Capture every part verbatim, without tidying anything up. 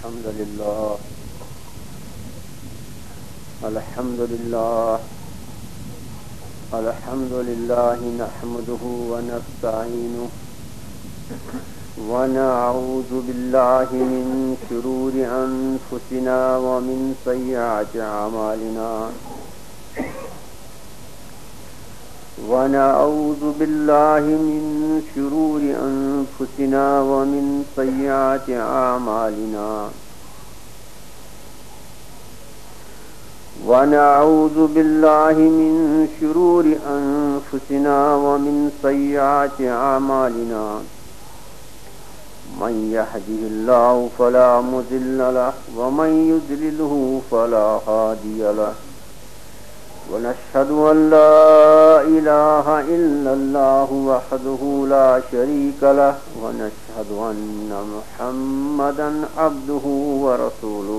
الحمد لله الحمد لله الحمد لله نحمده ونستعينه ونعوذ بالله من شرور أنفسنا ومن سيئات أعمالنا ونعوذ بالله من شرور أنفسنا ومن سيئات أعمالنا ونعوذ بالله من شرور أنفسنا ومن سيئات أعمالنا من يهده الله فلا مضل له ومن يضلله فلا هادي له ونشهد أن لا إله إلا الله وحده لا شريك له ونشهد أن محمدا عبده ورسوله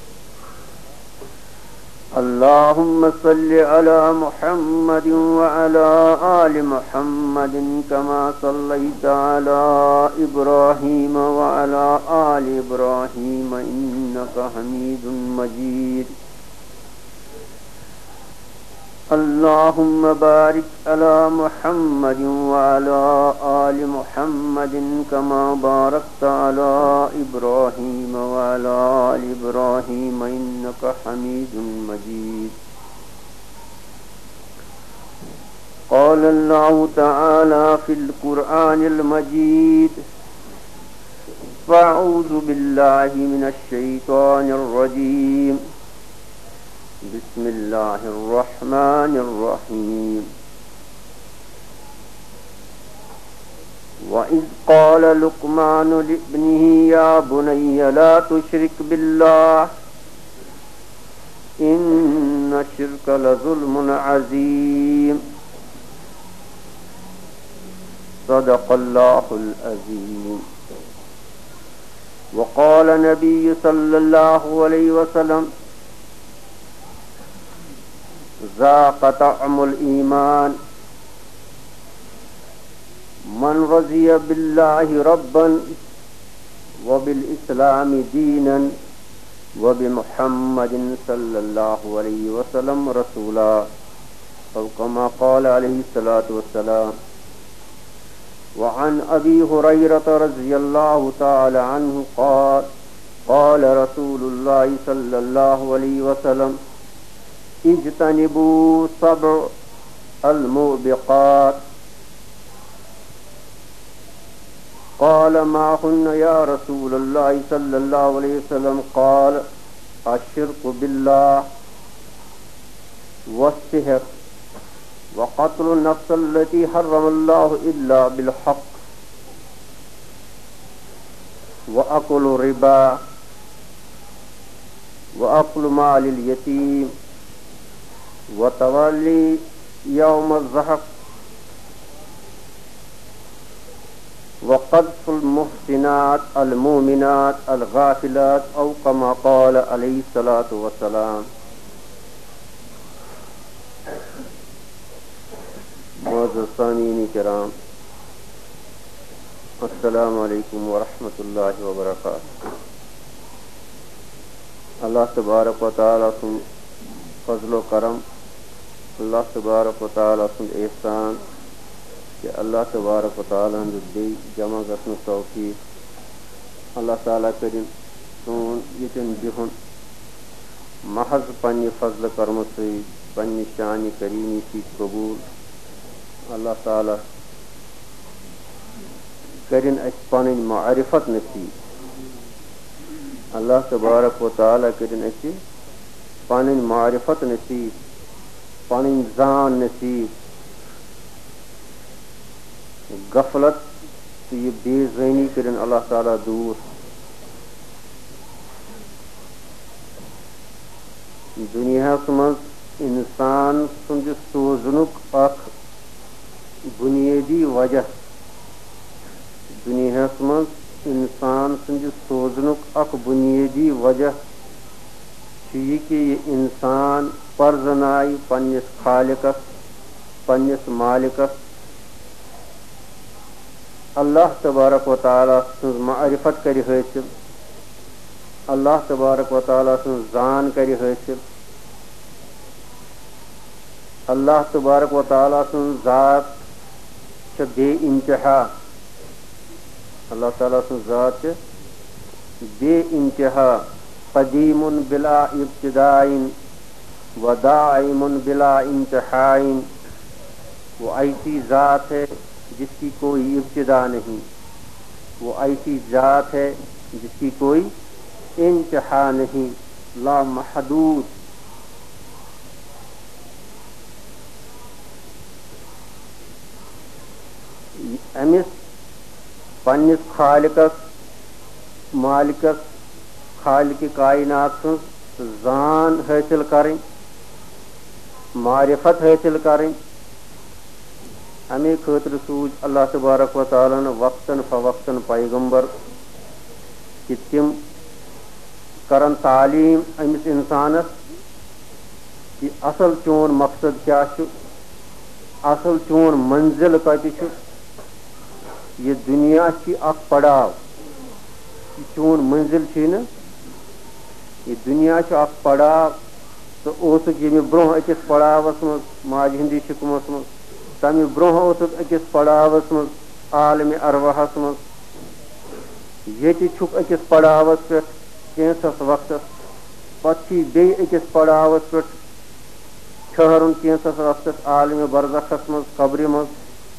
اللهم صل على محمد وعلى آل محمد كما صليت على إبراهيم وعلى آل إبراهيم إنك حميد مجيد اللهم بارك على محمد وعلى آل محمد كما باركت على إبراهيم وعلى آل إبراهيم إنك حميد مجيد قال الله تعالى في القرآن المجيد فأعوذ بالله من الشيطان الرجيم بسم الله الرحمن الرحيم وإذ قال لقمان لابنه يا بني لا تشرك بالله إن الشرك لظلم عظيم صدق الله العظيم وقال النبي صلى الله عليه وسلم ذاق طعم الإيمان من رضي بالله ربا وبالإسلام دينا وبمحمد صلى الله عليه وسلم رسولا أو كما قال عليه الصلاة والسلام وعن أبي هريرة رضي الله تعالى عنه قال قال رسول الله صلى الله عليه وسلم اجتنبوا سبع الموبقات قال ما هن يا رسول الله صلى الله عليه وسلم قال الشرك بالله والسحر وقتل النفس التي حرم الله إلا بالحق وأكل الربا وأكل مال اليتيم وتولي يوم الزحف وقذف المحسنات المؤمنات الغافلات أو كما قال عليه الصلاة والسلام. معزز سامعین کرام، السلام علیکم ورحمۃ اللہ وبرکاتہ. اللہ تبارک و تعالیٰ سن فضل و کرم، اللہ تبارک و تعالیٰ سن احسان کہ اللہ تبارک و تعالیٰ دی جمع گژھنُک توفیق. اللہ تعالیٰ کٔرِن سون ییٚتٮ۪ن بِہُن محض پنٛنہِ فضلہٕ کرمہٕ سۭتۍ پنٛنہِ شانہِ کریٖمی سۭتۍ قبوٗل. اللہ تعالیٰ کٔرِن اَسہِ پنٕنۍ معرفت نصیٖب. اللہ تبارک و تعالیٰ کٔرِن اَسہِ پنٕنۍ معرفت نصیٖب، پنٕنۍ زان نصیٖب. غفلت تہٕ یہِ بے زٲنی کٔرِن اللہ تعالیٰ دوٗر. دُنیاہس منٛز اِنسان سُنٛد سوزنُک اکھ بُنیٲدی وجہ دُنیاہس منٛز اِنسان سٕنٛدِ سوزنُک اکھ بُنیٲدی وجہ چھُ یہِ کہِ یہِ اِنسان پرزنایہِ پنٛنِس خالقس، پنٛنِس مالکس، اللہ تبارک و تعالیٰ سٕنٛز معرفت کرِ حٲصِل، اللہ تبارک و تعالیٰ سن زان کر حاصل اللہ تبارک و تعالیٰ سن ذات چھ بے انتہا اللہ تعالیٰ سن ذات چھ بے انتہا قدیم بلا ابتداء و دائم بلا انتہاء وہ ایسی ذات ہے جس کی کوئی ابتدا نہیں وہ ایسی ذات ہے جس کی کوئی انتہا نہیں لا محدود امس پنس خالقس مالکس خالق کائنات سن زان حاصل کریں معرفت حاصل کریں امی خاطر سوچ اللہ تبارک و تعالیٰ نے وقتاً فوقتاً پیغمبر کہ تم کرن تعلیم امس انسانس کہ اصل چون مقصد کیا چھُ اصل چون منزل کتہِ چھُ یہ دنیا چھ اخ پڑاو یہ چون منزل چھ نا یہ دنیا چھ اخ پڑاو تو اوسک یہ برہ اکس پڑاوس مز ماج ہندی شکمس مز تمہ برہ اوسک اکس پڑاوس مز عالم ارواحس مز یہ چھک اکس پڑاوس پہ کینسس وقتس پتہ بی اکس پڑاوس پہ ٹھہرن کینسس وقتس عالم برزخس مز قبر مز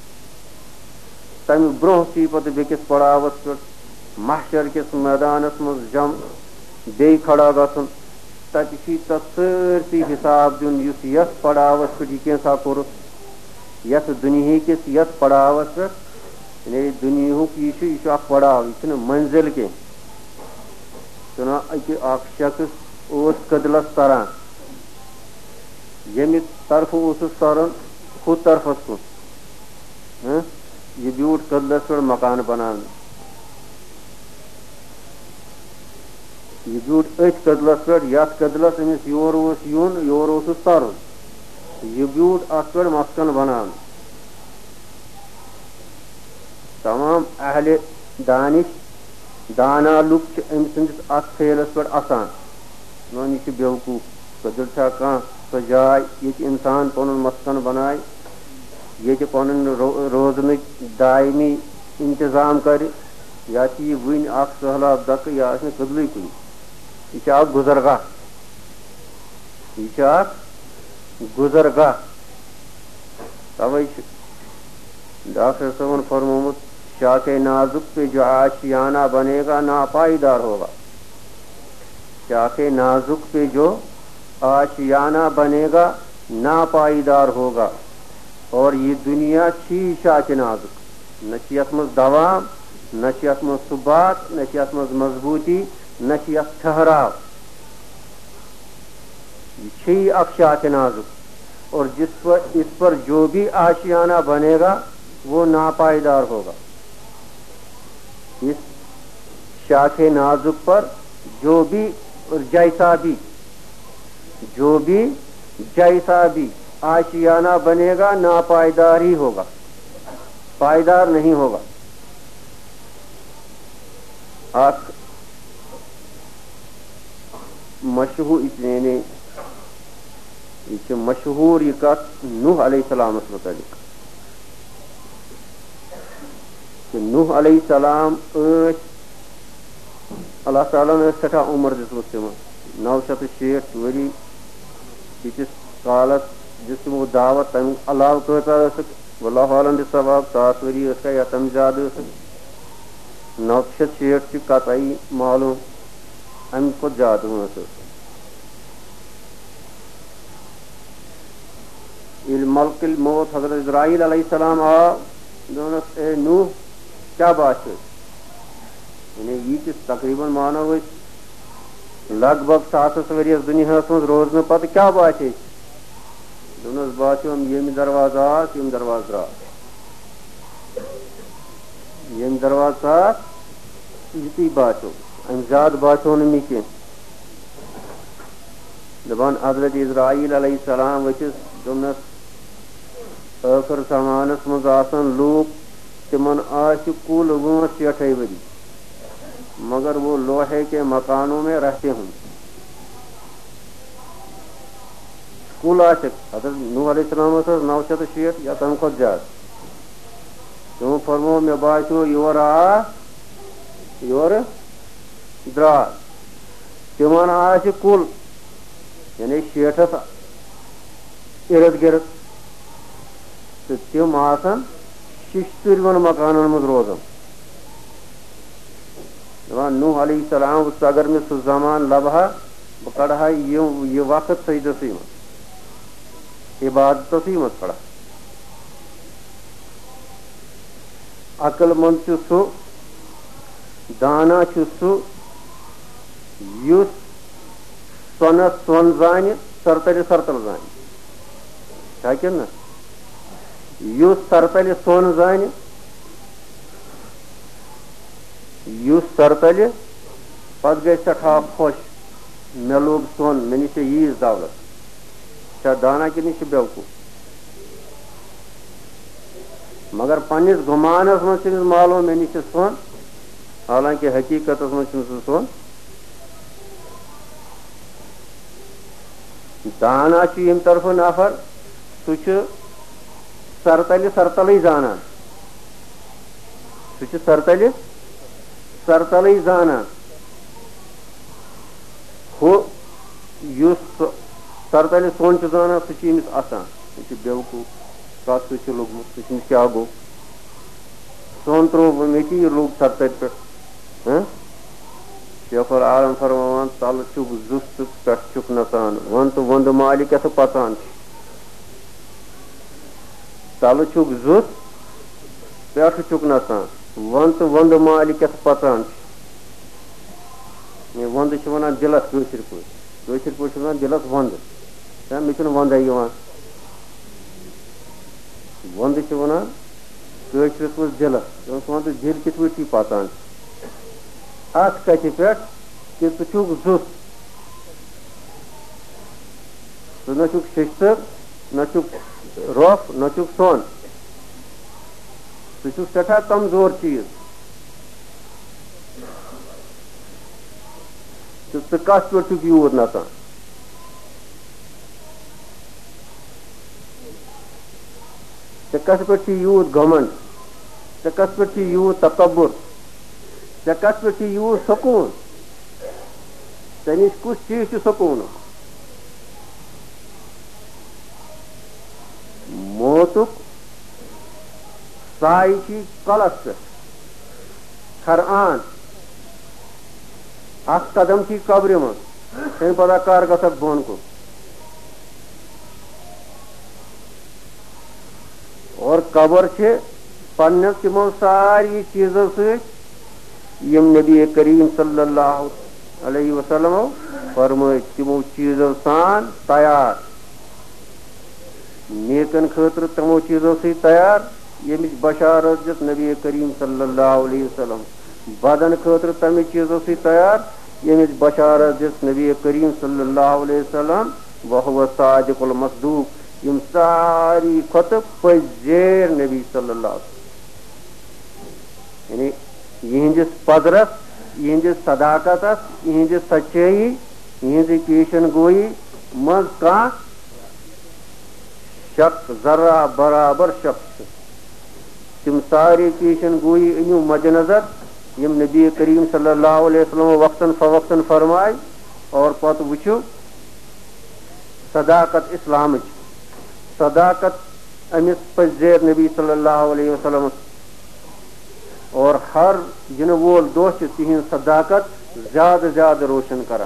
تمہ برہ سی پتہ بیکس پڑاوس پہ محشر کس میدانس مز جم بی کھڑا گھن تتہ تس سرسی حساب دن اس یس پڑاوس پہ یہ کینسا کورس یس دنیا کس یس پڑاوس پہ یعنی دنیا یہ اخ پڑاو یہ منزل کی چنا اکہ اخ شخص اس قدلس تران یمہ طرف اوسس تران خود طرفس کن یہ بیوٹ قدلس پہ مکان بنان یہ بیوٹ ات قدلس پہ یت قدلس امس یور اوس یون یور اوسس ترن یہ بیوٹ ات پہ مسکن بنان تمام اہل دانش دانا لک ام سندس ات پھیلس پہ آسان نون یہ بیوقوف قدر چھا کان سو جائے یہ انسان پن مسکن بنائے یہ پن روزن دائمی انتظام کر یا یہ ون اخ سہلاب دکہ یا آس قدل کن یہ اخ گزرگاہ یہ اخ گزرگاہ توے ڈاکٹر صاحب نے فرمومت شاخ نازک پہ جو آشیانہ بنے گا ناپائیدار ہوگا شاخ نازک پہ جو آشیانہ بنے گا ناپائیدار ہوگا اور یہ دنیا چھی شاخ نازک نہ یت مز دوام نہ یت مز ثبات نہ یت مز مضبوطی نہ یت ٹھہراو یہ چھی اخ شاخ نازک اور جس پر اس پر جو بھی آشیانہ بنے گا وہ ناپائیدار ہوگا اس شاخ نازک پر جو بھی اور جیسا بھی جو بھی جیسا بھی آشیانہ بنے گا ناپائیدار ہی ہوگا پائیدار نہیں ہوگا اخ مشہور اتنے یہ مشہور یہ کت نوح علیہ السلام متعلق کہ نوح علیہ السلام اللہ تعالیٰ نے سٹھا عمر دس تم نو شیت شیٹھ وری یتس کالس دس تمو دعوت تم علاوہ کۭژاہ واللہ عالم بثواب ساس وری ٲسکا یا تم زیادٕ ٲسکھ نو شیت شیٹھ چھ قطعی معلوم امہ کھۄتہٕ زیادٕ وٲنٛس ٲس ییٚلہِ ملک الموت حضرت اسرائیل علیہ السلام آو دوٚپنس اے نوح کیا بات ہے یعنی یہ تقریباً مانو أسۍ لگ بگ ساسس ؤرِیس دُنیاہس منٛز روزنہٕ پتہٕ کیٛاہ باسے دوٚپنس باسیوم ییٚمہِ دروازٕ آس یِم دروازٕ درٛاس ییٚمہِ دروازٕ آس یِتُے باسیو امہِ زیادٕ باسیو نہٕ مےٚ کینٛہہ دپان حضرت اسرائیل علیہ السلام ؤتھِس دوٚپنس ٲخر زمانس منٛز آسن لوٗکھ تمن آسہِ کُل وٲنٛس شیٹھے ؤری مگر وہ لوہے کے مکانوں میں رہتے ہوں. کل آشک حضرت نوح علیہ السلام نو شیت شیت یا تم کھت زیادہ تمو فرمو مے باسیو یور آ یور درٛاو تمن آسہِ کُل یعنی شیٹھس ارد گرد تہٕ تِم آسن شِشتٕرون مکانن منٛز روزان. دپان نوح علیہ السلام وُچھ اگر مےٚ سُہ زمان لبہا بہٕ کڑٕ ہا یہِ وقت سجدسٕے منٛز عبادتسٕے منٛز کڑٕ عقل مند چھُ سُہ دانا چھُ سُہ یُس سۄنس سۄن زانہِ سرتلہِ سرتل زانہِ چھا کِنہٕ نہ یُس سرتلہِ سۄن زانہِ یُس سرتلہِ پتہٕ گژھِ سٮ۪ٹھاہ خۄش مےٚ لوگ سۄن مےٚ نِش چھِ ییٖژ دولت چھا دانا کِنہٕ یہِ چھُ بیوقوٗف مگر پننِس گُمانس منٛز چھُ أمِس معلوٗم مےٚ نِش چھِ سۄن حالانکہِ حقیٖقتس منٛز چھُنہٕ سُہ سۄن. دانا چھُ ییٚمہِ طرفہٕ نفر سُہ چھُ سرتلہِ سرتلٕے زانان سُہ چھُ سرتلہِ سرتلٕے زانان ہُہ یُس سرتلہِ سۄن چھُ زانان سُہ چھُ أمِس اَسان یہِ چھُ بیوقوٗف کتھ سُہ چھُ لوٚگمُت سُہ چھُ أمِس کیٛاہ گوٚو سۄن ترٛوو مےٚ کہِ یہِ لوٚگ سرتلہِ پٮ۪ٹھ. شیخ العالم فرماوان تلہٕ چھُکھ زُس تہٕ پٮ۪ٹھٕ چھُکھ نژان وۄن تہٕ وۄندٕ مالہِ کیٛاہ تہٕ پژان چھِ. تلہٕ چھُکھ زُس پٮ۪ٹھٕ چھُکھ نژان وۄن تہٕ وۄندٕ مالہِ کیٛاہ تہٕ پژان چھِ. وۄندٕ چھِ ونان دِلس کٲشِر پٲٹھۍ کٲشِر پٲٹھۍ چھِ ونان دِلس وۄندٕ مےٚ چھُنہٕ وۄندے یِوان وۄندٕ چھِ ونان کٲشرِس منٛز دِلس دپان وۄندٕ دِل کِتھ پٲٹھۍ چھُے پژان اتھ کتھِ پٮ۪ٹھ کہِ ژٕ چھُکھ زُس ژٕ نہ چھُکھ شیشتٕر نہ چھُکھ رۄپھ نہ چھُکھ سۄن ژٕ چھُکھ سٮ۪ٹھاہ کمزور چیٖز تہٕ ژٕ کتھ پٮ۪ٹھ چھُکھ یوٗت نژان. ژےٚ کتھ پٮ۪ٹھ چھُے یوٗت گھمنڈ ژےٚ کتھ پٮ۪ٹھ چھُے یوٗت تکبُر ژےٚ کتھ پٮ۪ٹھ چھُے یوٗت سکوٗن ژےٚ نِش کُس چیٖز چھُ سکوٗنُک. موتُک سایہِ چھُے کلس پٮ۪ٹھ کھران اکھ قدم چھُے قبرِ منٛز تمہِ پتہٕ کر گژھکھ بۄن کُن اور قبر چھِ پننٮ۪ن تِمو سارے چیٖزو سۭتۍ یِم نبی کریم صلی اللہ علیہ وسلمو فرمٲے تِمو چیٖزو سان تیار نیکن خٲطرٕ تِمو چیٖزو سۭتۍ تیار ییٚمِچ بشارت دِژ نبی کریم صلی اللہ علیہ وسلم بدن خٲطرٕ تمہِ چیٖزو سۭتۍ تیار ییٚمِچ بشارت دِژ نبی کریم صلی اللہ علیہ وسلم وہو صادق المصدوق یِم ساری کھۄتہٕ پٔزۍ نبی صلی اللہ علیہ وسلم یعنی یِہنٛدِس پدرس یِہنٛدِس صداقتس یِہنٛدِ سچٲیی یِہنٛزِ پیشن گویی منٛز کانٛہہ شک ذرا برابر شک چھُ. تِم سارے پیشن گویی أنِو مدِ نظر یِم نبی کریم صلی اللہ علیہ وسلم وقتاً فوقتاً فرماے اور پتہٕ وٕچھِو صداقت اسلامٕچ صداقت أمِس پٔزۍ نبی صلی اللہ علیہ وسلم اور ہر یِنہٕ وول دۄہ چھُ تِہنٛز صداقت زیادٕ زیادٕ روشن کران.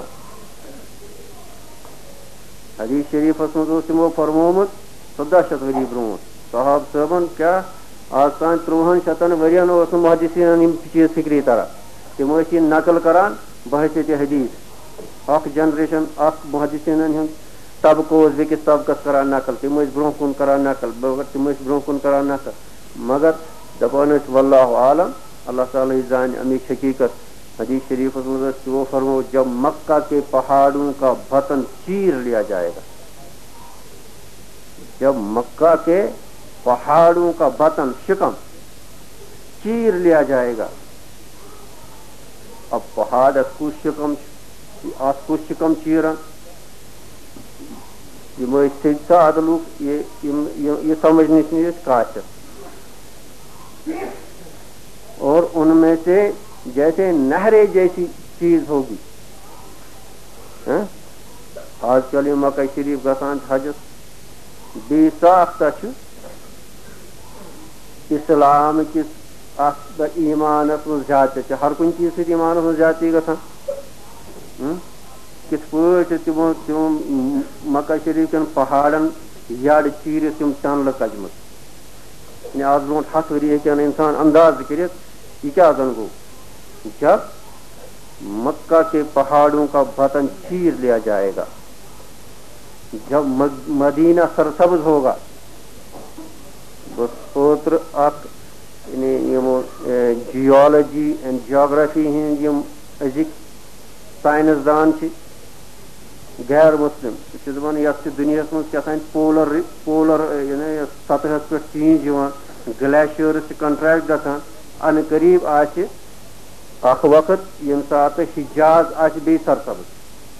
حدیث شریفس منٛز اوس تِمو فرمومُت ژۄدہ شیٚتھ ؤری برونٛٹھ صحاب صٲبن کیٛاہ آز تام ترٛوہن شیٚتن ؤرین اوس نہٕ محدثیٖنن یِم چیٖز فِکری تران تِم ٲسۍ یہِ نقل کران بحثیتِ حدیث اکھ جنریشن اکھ محدثیٖنن ہُنٛد طبقہٕ اوس بیٚکِس طبقس کران نقل تِم ٲسۍ برونٛہہ کُن کران نقل مگر تِم ٲسۍ برونٛہہ کُن کران نقل مگر دپان ٲسۍ واللہ عالم اللہ تعالیٰ ہی زانہِ امیِچ حقیٖقت. حدیث شریفس منٛز ٲسۍ تِمو فرمو جب مکہ کے پہاڑوں کا بطن چیر لیا جائے گا جب مکہ کے پہاڑوں کا بطن شکم چیر لیا جائے گا اب پہاڑ کس شکم ات کس شکم چیران یہ سادہ لوگ یہ سمجھنے سے کافر اور ان میں سے جیسے نہریں جیسی چیز ہوگی. آج کل یہ مکہ شریف گژھان حجس بیٚیہِ ساختہ چھُ اسلام کس ایمانس من زیادتی ہر کن چیز سۭتۍ ایمانس من زیادتی گژھان. کِتھ پٲٹھۍ تِمو تِم مکہ شریف کٮ۪ن پہاڑن یڑ چیٖرِتھ تِم ٹنلہٕ کجمژ یعنی آز برونٛٹھ ہتھ ؤری ہیٚکہِ ہا انسان انداز کٔرِتھ یہ کیا زن گو جب مکہ کے پہاڑوں کا بطن چیر لیا جائے گا, جب مدینہ سرسبز ہوگا. بس اوتر اک جیولوجی اینڈ جیوگرافی ہند یم ازک سائنسدان غیر مسلم دپان یتھ دنیا من کیا پولر پولر سطحس پہ چینج گلیشیئرس کنٹریکٹ گژھان ان قریب آسہِ اخ وقت یم سات حجاز آسہِ بیٚیہِ سرسبز.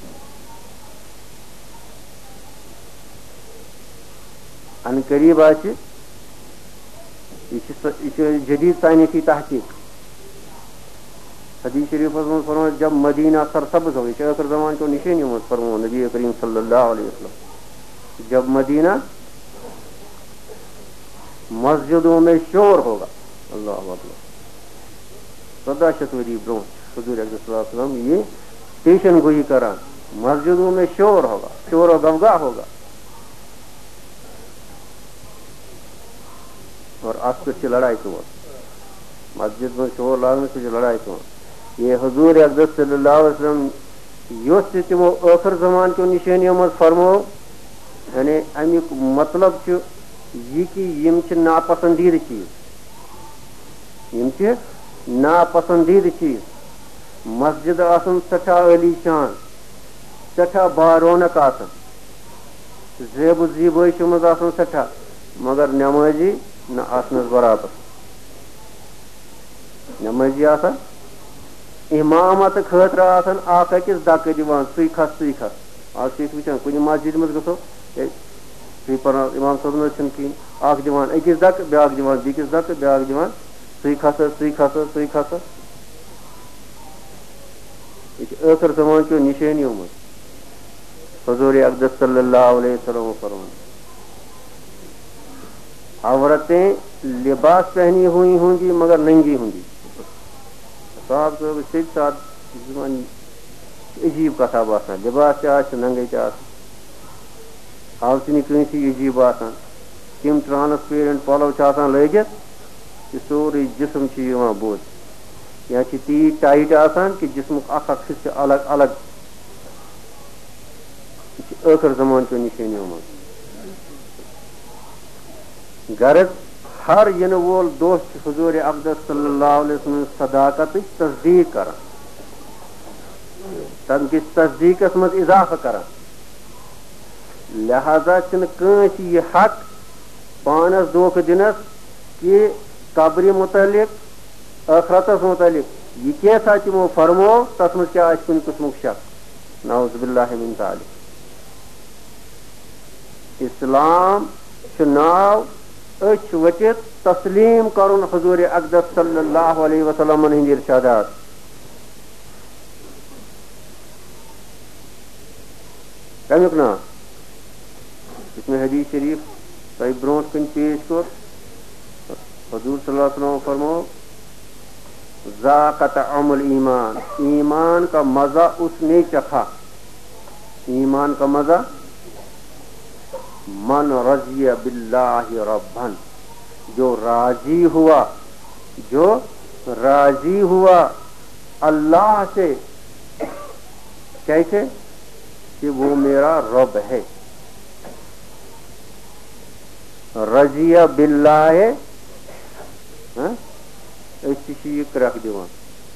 ان قریب آسہِ یہ جدید سائنسی تحقیق. حدیث شریف من فرمایا جب مدینہ سرسبز ہو, یہ آخر زمان کو نشانیوں میں فرمایا نبی کریم صلی اللہ علیہ وسلم, جب مدینہ مسجدوں میں شور ہوگا. اللہ اکبر. سدہ شت وری برو حضور صلی اللہ علیہ وسلم یہ پیشن گوئی کران مسجدوں میں شور ہوگا, شور و غوغا ہوگا. اور ات پہ لڑائی تو مسجد میں شور لاگنے سے لڑائی تو یہ حضور اقدس صلی اللہ علیہ وسلم یس تمو آخر زمان کی نشانیوں من فرمو یعنی امیک مطلب یہ کہ یم ناپسندید چیز یم ناپسندید چیز مسجد آسن سٹھا علی شان سٹھا بارونق آسن زیب و زیبٲیی مز آسن سٹھا مگر نمازی نہ آسنس برابر. نمازی آسان امامت خاطر آسان اکھ أکِس دکہٕ دِوان ژٕے کھس ژٕے کھس. آز چھِ أسۍ وٕچھان کُنہِ مسجد منٛز گژھو ژٕے پرناو امام صٲبن حظ چھُنہٕ کِہیٖنۍ, اکھ دِوان أکِس دکہٕ بیٛاکھ دِوان بیٚکِس دکہٕ بیٛاکھ دِوان ژٕے کھس حظ ژٕے کھس حظ ژٕے کھس حظ. یہ چھِ ٲخر زمان کیو نشانیو منٛز حضور اقدس صلی اللہ علیہ وسلم فرمان عورتیں لباس پہنی ہوئی ہوں گی مگر ننگی ہوں گی. صاحب صاحب سے ساتھ عجیب کتھا باسان لباس تہ آسہِ ننگے تہ آسان آز چھِ نہٕ کٲنٛسہِ عجیب باسان. تِم ٹرانسپیرنٹ پلو چھِ آسان لٲگِتھ کہ سورُے جسم چھُ یِوان بوٚد یا چھِ تیٖتۍ ٹایٹ آسان کہ جسمُک اکھ اکھ حصہٕ چھُ الگ الگ. یہِ چھِ ٲخر زمان کیو نشانیو منٛز. غرض ہر ینہٕ وول دۄہ چھُ حضور اقدس صلی اللہ علیہ وسلم صداقتٕچ تصدیق کران, تمہِ کِس تصدیقس منٛز اضافہٕ کران. لہذا چھُنہٕ کٲنٛسہِ یہِ حق پانس دھوکہٕ دِنس کہ قبرِ متعلق ٲخرتس متعلق یہ کینٛژھا تِمو فرمو تتھ منٛز کیٛاہ آسہِ کُنہِ قٕسمُک شک. نعوذ باللہ من ذالک. اسلام چھُ ناو أچھ ؤٹِتھ تسلیٖم کرُن حضور اقدس صلی اللہ علیہ وسلم ہٕنٛدۍ ارشادات. کمیُک ناو یُس مےٚ حدیث شریف تۄہہِ برونٛٹھ کَنہِ پیش کوٚر حضور صلی اللہ علیہ وسلم فرمو ذاق طعم الایمان, ایمان کا مزہ اس نے چکھا. ایمان کا مزہ من رضی باللہ ربن, جو راضی ہوا جو راضی ہوا اللہ سے کیسے کہ وہ میرا رب ہے. رضی باللہ أسۍ چھِ یہِ کرٛٮ۪کھ دِوان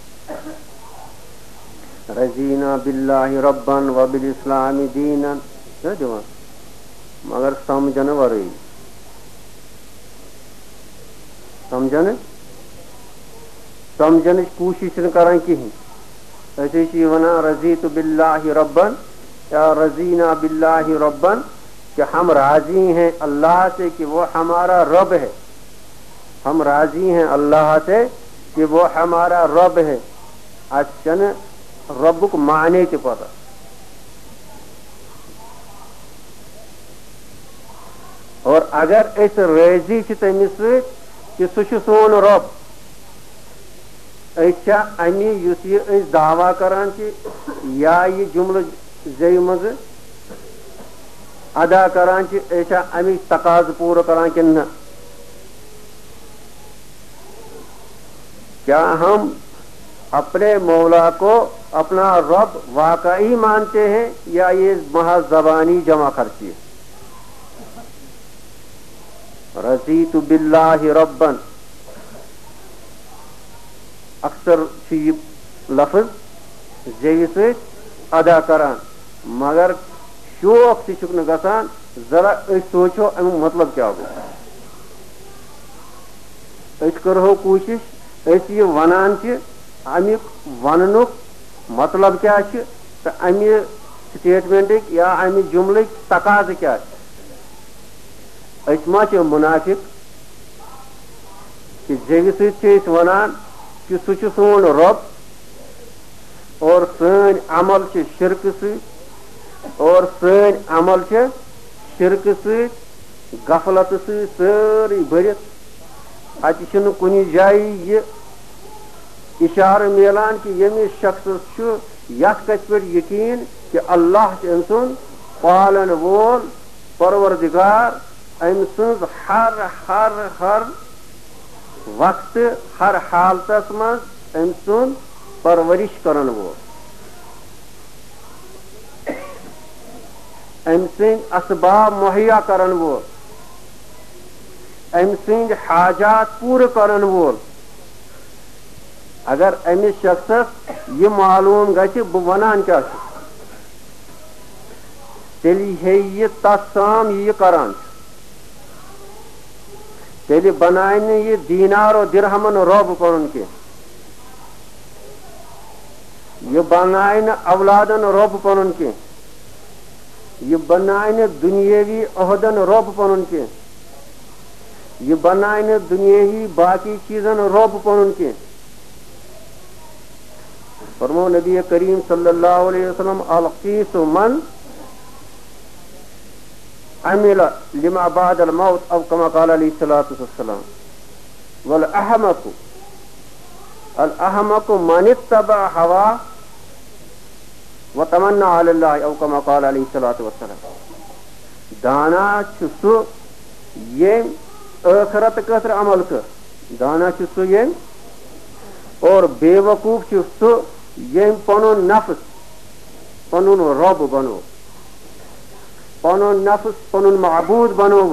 رضینا باللہ ربن وبالاسلام دیٖنن چھِنہ دِوان مگر سمجھنہٕ ورٲیی سمجھنہٕ سمجھنٕچ کوٗشش چھِنہٕ کران کِہیٖنۍ. ऐसे वना रज़ीतु बिल्लाहि रब्बन या रज़ीना बिल्लाहि रब्बन, कि हम राजी हैं अल्लाह से कि वो हमारा रब है, हम राजी हैं अल्लाह से कि वो हमारा रब है। अचन रब्बुक माने ते पता। और अगर अस राजी छ तमिस कि सह सोन रब, अमि युस यह दावा करान या यह जुमल जय मज अदा करान अमि तकाज पूरा करान कि न, क्या हम अपने मौला को अपना रब वाकई मानते हैं या ये महज जबानी जमा खर्ची है। रज़ीतु बिल्लाहि रब्बन अक्सर ये लफ्ज जेवी से अदा करान, मगर शौक से न गसान। जरा सोचो अमुक मतलब क्या गो, करो कोशिश ये वनान अमुक वननुक मतलब क्या अमि स्टेटमेंट या अमि जुमल तकाज क्या मा मुनाफिक कि जेवी से वनान कि सह सोन रब और सन अमल शिरक से और सन अमल शिरक से गफलत से सारी भरित। अत कुन जाय ये इशार मिलान कि यमिस शख्स यथ कथ पे यकीन कि अल्लाह अम सुन पालन वोल परवरदिगार अम सुन हर हर हर वक्त हर हालत मज अम सुन परवरिश करन वोल, अम सिंद असबाब मुहैया करन वोल, अम सिंद हाजात पूरे करन वोल। अगर अमिस शख्स यह मालूम गि बह वनान क्या तेली हे यह तसाम यह करान, तेली बनाए यह दीनार और दिरहमन रब पन के, यह बनाए अवलादन रब पन के, यह बनाए दुनियावी अहदन रब पन के, यह बनाए दुनियावी बाकी चीजन रब पन के। फरमो नबी करीम सल्लल्लाहु अलैहि वसल्लम अलकीस मन अमिल लिमा बाद अल मौत अब कमा काल अलैहि सलातु वस्सलाम वल अहमकु अल अहमकु मन इत्तबा हवा व तमन्ना अल्लाह अब कमा काल अलैहि सलातु वस्सलाम। दाना सु ये आखिरत खतर अमल कर, दाना सु ये और बेवकूफ सु ये पनुन नफ्स पनुन रब बनो, पनुन नफ्स पनुन माबूद बनो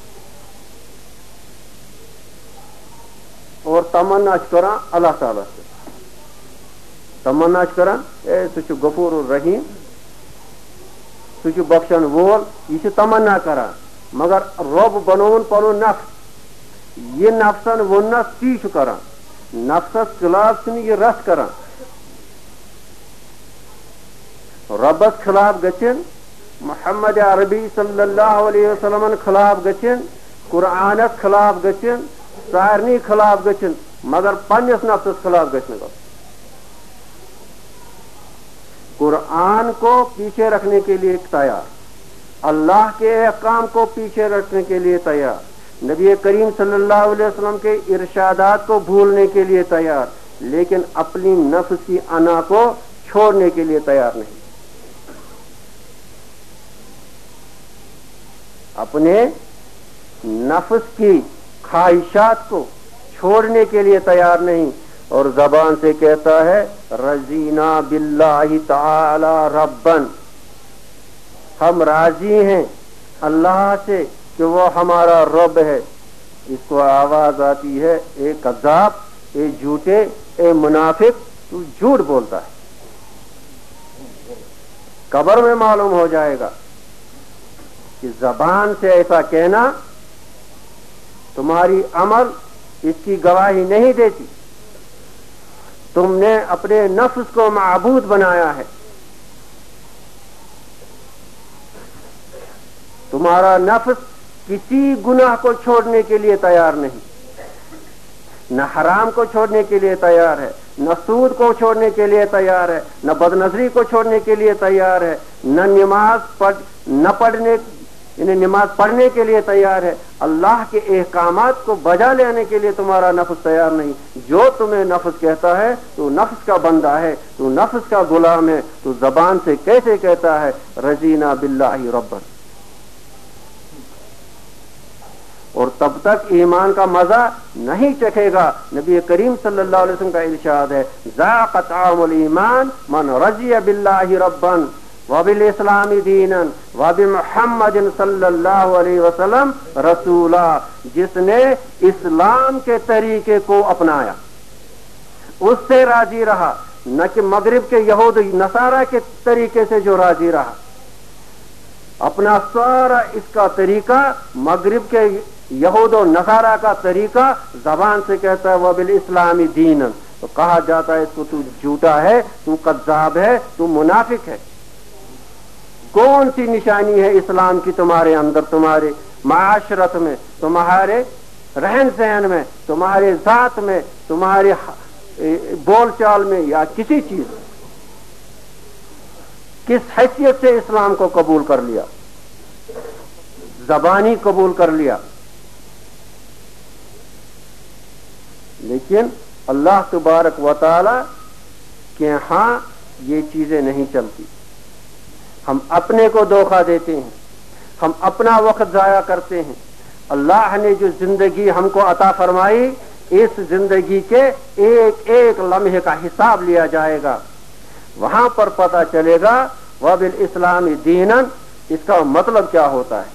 और तमन्ना करा अल्लाह ताला से, तमन्ना करा ए सह गफूर रहीम सह बख्शन वोल, यह तमन्ना करा। मगर रब बनोन पनुन नफ्स, यह नफ्सन वोनस ती करा, नफ्सस खिलाफ यह रस करा, रबस खिलाफ गचिन, मोहम्मद अरबी सल्लल्लाहु अलैहि वसल्लम खिलाफ गचिन, कुरान खिलाफ गचिन, सारनी खिलाफ गचिन, मगर पन्नस नफ्सस खिलाफ गचन। कुरान को पीछे रखने के लिए तैयार, अल्लाह के अहकाम को पीछे रखने के लिए तैयार, नबी करीम सल्लल्लाहु अलैहि वसल्लम के इरशादात को भूलने के लिए तैयार, लेकिन अपनी नफ्स की अना को छोड़ने के लिए तैयार नहीं। अपने नफ्स की ख्वाहिशात को छोड़ने के लिए तैयार नहीं, और जबान से कहता है रजीना बिल्लाहि ताला रब्बन, हम राजी हैं अल्लाह से कि वो हमारा रब है। इसको आवाज आती है ए कज़्ज़ाब, ए झूठे, ए मुनाफिक, तू झूठ बोलता है। कब्र में मालूम हो जाएगा कि जबान से ऐसा कहना तुम्हारी अमल इसकी गवाही नहीं देती। تم نے اپنے نفس کو معبود بنایا ہے. تمہارا نفس کسی گناہ کو چھوڑنے کے لیے تیار نہیں، نہ حرام کو چھوڑنے کے لیے تیار ہے، نہ سود کو چھوڑنے کے لیے تیار ہے، نہ بد نظری کو چھوڑنے کے لیے تیار ہے، نہ نماز پڑھ نہ پڑھنے یعنی نماز پڑھنے کے لیے تیار ہے. اللہ کے احکامات کو بجا لینے کے لیے تمہارا نفس تیار نہیں. جو تمہیں نفس کہتا ہے تو نفس کا بندہ ہے، تو نفس کا غلام ہے. تو زبان سے کیسے کہتا ہے رضینا باللہ ربا، اور تب تک ایمان کا مزہ نہیں چکھے گا. نبی کریم صلی اللہ علیہ وسلم کا ارشاد ہے ذاق طعم الایمان من رضی باللہ ربا وبالاسلام دینا وبمحمد صلی اللہ علیہ وسلم رسولا. جس نے اسلام کے طریقے کو اپنایا اس سے راضی رہا، نہ کہ مغرب کے یہود نصارہ کے طریقے سے جو راضی رہا. اپنا سارا اس کا طریقہ مغرب کے یہود و نصارہ کا طریقہ زبان سے کہتا ہے وبالاسلام دینا، تو کہا جاتا ہے اس کو تو جھوٹا ہے، تو کذاب ہے، تو منافق ہے. کون سی نشانی ہے اسلام کی تمہارے اندر، تمہارے معاشرت میں، تمہارے رہن سہن میں، تمہارے ذات میں، تمہارے بول چال میں، یا کسی چیز میں؟ کس حیثیت سے اسلام کو قبول کر لیا؟ زبانی قبول کر لیا. لیکن اللہ تبارک و تعالی کہ ہاں یہ چیزیں نہیں چلتی. ہم اپنے کو دھوکہ دیتے ہیں، ہم اپنا وقت ضائع کرتے ہیں. اللہ نے جو زندگی ہم کو عطا فرمائی، اس زندگی کے ایک ایک لمحے کا حساب لیا جائے گا. وہاں پر پتہ چلے گا وبالاسلام دینا اس کا مطلب کیا ہوتا ہے.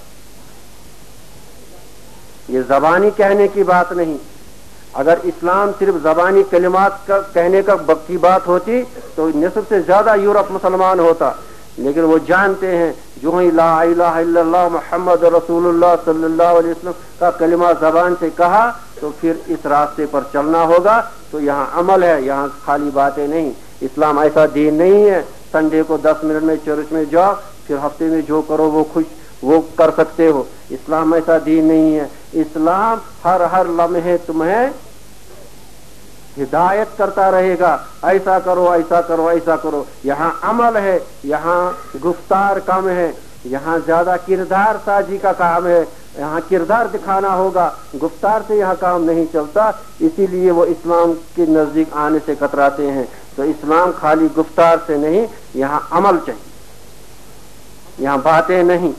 یہ زبانی کہنے کی بات نہیں. اگر اسلام صرف زبانی کلمات کا کہنے کا کی بات ہوتی تو نصف سے زیادہ یورپ مسلمان ہوتا. لیکن وہ جانتے ہیں جو ہی لا الہ الا اللہ محمد رسول اللہ صلی اللہ علیہ وسلم کا کلمہ زبان سے کہا تو پھر اس راستے پر چلنا ہوگا. تو یہاں عمل ہے، یہاں خالی باتیں نہیں. اسلام ایسا دین نہیں ہے سنڈے کو دس منٹ میں چرچ میں جاؤ پھر ہفتے میں جو کرو وہ خوش وہ کر سکتے ہو. اسلام ایسا دین نہیں ہے. اسلام ہر ہر لمحے تمہیں ہدایت کرتا رہے گا، ایسا کرو ایسا کرو ایسا کرو. یہاں عمل ہے، یہاں گفتار کم ہے، یہاں زیادہ کردار سازی کا کام ہے. یہاں کردار دکھانا ہوگا، گفتار سے یہاں کام نہیں چلتا. اسی لیے وہ اسلام کے نزدیک آنے سے کتراتے ہیں. تو اسلام خالی گفتار سے نہیں، یہاں عمل چاہیے، یہاں باتیں نہیں،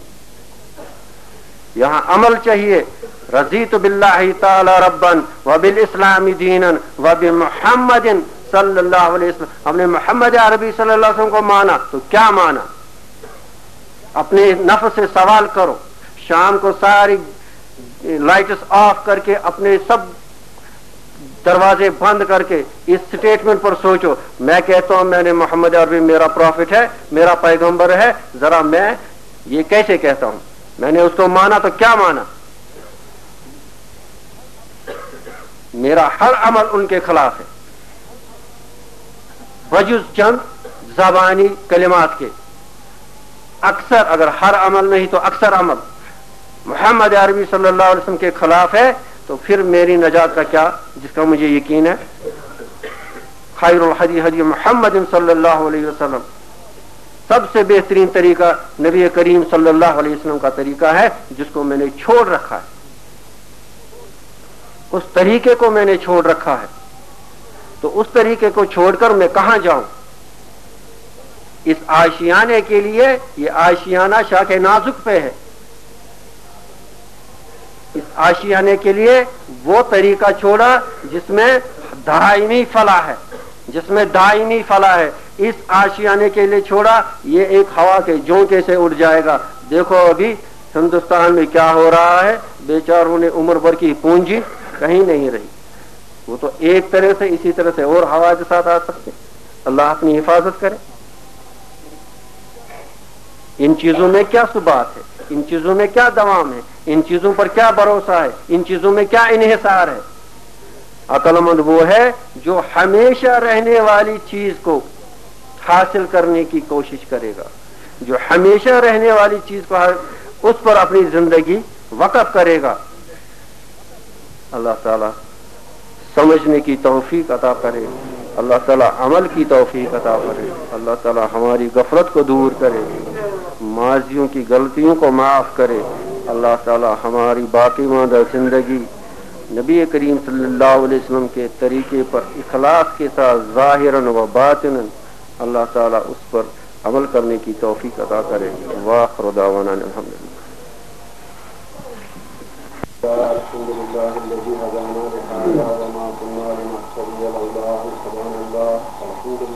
یہاں عمل چاہیے. رضیت باللہ تعالی ربا وبالاسلام دینا وبمحمد صلی اللہ علیہ وسلم. ہم نے محمد عربی صلی اللہ علیہ وسلم کو مانا تو کیا مانا؟ اپنے نفس سے سوال کرو. شام کو ساری لائٹس آف کر کے اپنے سب دروازے بند کر کے اس سٹیٹمنٹ پر سوچو. میں کہتا ہوں میں نے محمد عربی میرا پروفٹ ہے، میرا پیغمبر ہے. ذرا میں یہ کیسے کہتا ہوں؟ میں نے اس کو مانا تو کیا مانا؟ میرا ہر عمل ان کے خلاف ہے بجز چند زبانی کلمات کے. اکثر اگر ہر عمل نہیں تو اکثر عمل محمد عربی صلی اللہ علیہ وسلم کے خلاف ہے. تو پھر میری نجات کا کیا، جس کا مجھے یقین ہے؟ خیر الحدی حدی محمد صلی اللہ علیہ وسلم. سب سے بہترین طریقہ نبی کریم صلی اللہ علیہ وسلم کا طریقہ ہے جس کو میں نے چھوڑ رکھا ہے. اس طریقے کو میں نے چھوڑ رکھا ہے. تو اس طریقے کو چھوڑ کر میں کہاں جاؤں؟ اس آشیانے کے لیے یہ آشیانہ شاخ نازک پہ ہے. اس آشیانے کے لیے وہ طریقہ چھوڑا جس میں دائمی فلاح ہے، جس میں دائمی فلاح ہے. اس آشیانے کے لیے چھوڑا یہ ایک ہوا کے جھونکے سے اڑ جائے گا. دیکھو ابھی ہندوستان میں کیا ہو رہا ہے. بیچاروں نے عمر بھر کی پونجی کہیں نہیں رہی. وہ تو ایک طرح سے اسی طرح سے اور ہوا کے ساتھ آ سکتے. اللہ اپنی حفاظت کرے. ان چیزوں میں کیا ثبات ہے؟ ان چیزوں میں کیا دوام ہے؟ ان چیزوں پر کیا بھروسہ ہے؟ ان چیزوں میں کیا انحصار ہے؟ عقلمند وہ ہے جو ہمیشہ رہنے والی چیز کو حاصل کرنے کی کوشش کرے گا، جو ہمیشہ رہنے والی چیز کو اس پر اپنی زندگی وقف کرے گا۔ اللہ تعالیٰ سمجھنے کی توفیق عطا کرے، اللہ تعالیٰ عمل کی توفیق عطا کرے، اللہ تعالیٰ ہماری غفلت کو دور کرے، ماضیوں کی غلطیوں کو معاف کرے، اللہ تعالیٰ ہماری باقی ماندہ زندگی نبی کریم صلی اللہ علیہ وسلم کے طریقے پر اخلاص کے ساتھ ظاہراً و باطناً اللہ تعالیٰ اس پر عمل کرنے کی توفیق عطا کرے۔ وآخر دعوانا الحمدللہ۔ الحمد لله الذي هدانا لهذا وما كنا لنهتدي لولا أن هدانا الله۔ الحمد لله